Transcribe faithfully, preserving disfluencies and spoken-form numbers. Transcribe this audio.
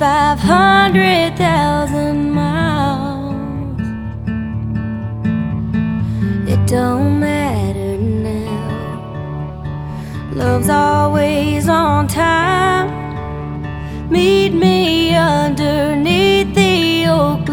five hundred thousand miles. It don't matter now. Love's always on time. Meet me under